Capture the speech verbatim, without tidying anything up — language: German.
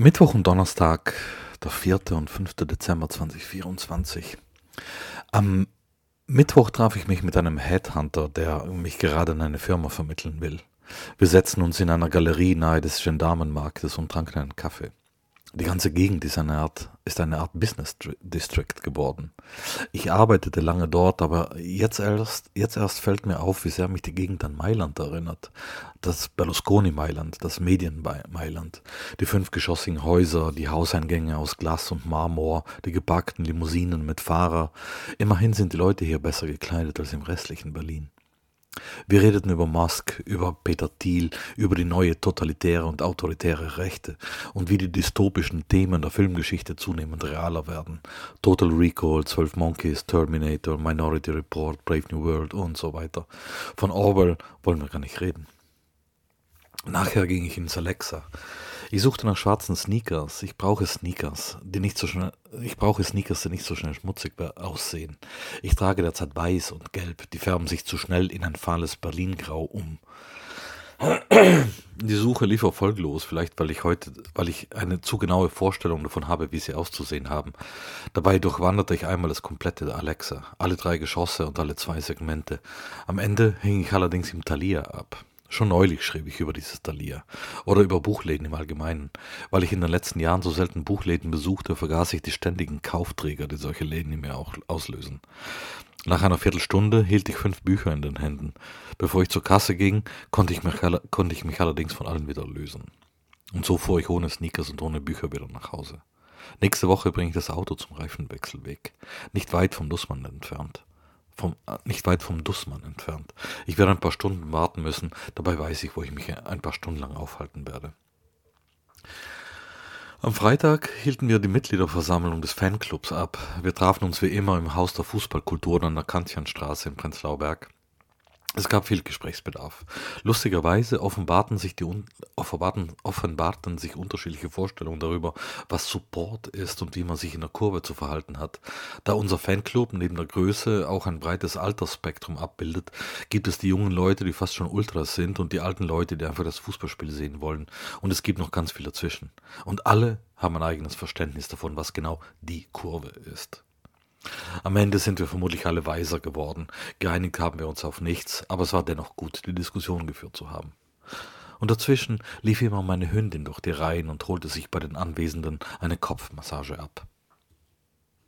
Mittwoch und Donnerstag, der vierte und fünfte Dezember zweitausendvierundzwanzig. Am Mittwoch traf ich mich mit einem Headhunter, der mich gerade in eine Firma vermitteln will. Wir setzten uns in einer Galerie nahe des Gendarmenmarktes und tranken einen Kaffee. Die ganze Gegend ist eine Art, ist eine Art Business Dri- District geworden. Ich arbeitete lange dort, aber jetzt erst, jetzt erst fällt mir auf, wie sehr mich die Gegend an Mailand erinnert. Das Berlusconi-Mailand, das Medien-Mailand, die fünfgeschossigen Häuser, die Hauseingänge aus Glas und Marmor, die geparkten Limousinen mit Fahrer. Immerhin sind die Leute hier besser gekleidet als im restlichen Berlin. Wir redeten über Musk, über Peter Thiel, über die neue totalitäre und autoritäre Rechte und wie die dystopischen Themen der Filmgeschichte zunehmend realer werden. Total Recall, zwölf Monkeys, Terminator, Minority Report, Brave New World und so weiter. Von Orwell wollen wir gar nicht reden. Nachher ging ich ins Alexa. Ich suchte nach schwarzen Sneakers. Ich brauche Sneakers, die nicht so schnell, ich brauche Sneakers, die nicht so schnell schmutzig be- aussehen. Ich trage derzeit weiß und gelb. Die färben sich zu schnell in ein fahles Berlingrau um. Die Suche lief erfolglos, vielleicht weil ich heute, weil ich eine zu genaue Vorstellung davon habe, wie sie auszusehen haben. Dabei durchwanderte ich einmal das komplette Alexa, alle drei Geschosse und alle zwei Segmente. Am Ende hing ich allerdings im Thalia ab. Schon neulich schrieb ich über dieses Thalia oder über Buchläden im Allgemeinen. Weil ich in den letzten Jahren so selten Buchläden besuchte, vergaß ich die ständigen Kaufträger, die solche Läden in mir auch auslösen. Nach einer Viertelstunde hielt ich fünf Bücher in den Händen. Bevor ich zur Kasse ging, konnte ich mich, alle- konnte ich mich allerdings von allen wieder lösen. Und so fuhr ich ohne Sneakers und ohne Bücher wieder nach Hause. Nächste Woche bringe ich das Auto zum Reifenwechsel weg. Nicht weit vom Dussmann entfernt. Vom, äh, nicht weit vom Dussmann entfernt. Ich werde ein paar Stunden warten müssen, dabei weiß ich, wo ich mich ein paar Stunden lang aufhalten werde. Am Freitag hielten wir die Mitgliederversammlung des Fanclubs ab. Wir trafen uns wie immer im Haus der Fußballkultur an der Kantianstraße in Prenzlauer Berg. Es gab viel Gesprächsbedarf. Lustigerweise offenbarten sich, die, un- offenbarten, offenbarten sich unterschiedliche Vorstellungen darüber, was Support ist und wie man sich in der Kurve zu verhalten hat. Da unser Fanclub neben der Größe auch ein breites Altersspektrum abbildet, gibt es die jungen Leute, die fast schon Ultras sind und die alten Leute, die einfach das Fußballspiel sehen wollen. Und es gibt noch ganz viel dazwischen. Und alle haben ein eigenes Verständnis davon, was genau die Kurve ist. Am Ende sind wir vermutlich alle weiser geworden. Geeinigt haben wir uns auf nichts, aber es war dennoch gut, die Diskussion geführt zu haben. Und dazwischen lief immer meine Hündin durch die Reihen und holte sich bei den Anwesenden eine Kopfmassage ab.